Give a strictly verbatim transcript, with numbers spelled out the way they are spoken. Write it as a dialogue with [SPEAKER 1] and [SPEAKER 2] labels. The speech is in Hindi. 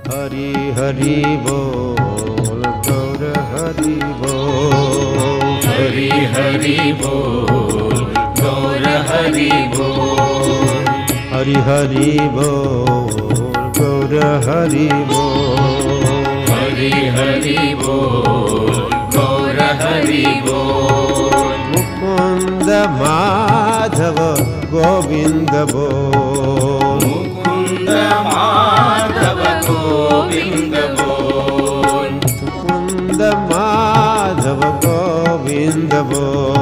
[SPEAKER 1] हरि हरि बोल गौर हरि बोल।
[SPEAKER 2] हरि हरि बोल गौर हरि बोल।
[SPEAKER 1] हरि हरि बोल गौर हरि बोल।
[SPEAKER 2] हरि हरि बोल गौर हरि बोल।
[SPEAKER 1] मुकुंद माधव गोविंद बोल।
[SPEAKER 2] मुकुंद माधव गोविंद बोल।
[SPEAKER 1] मुकुंद माधव गोविंद बोल।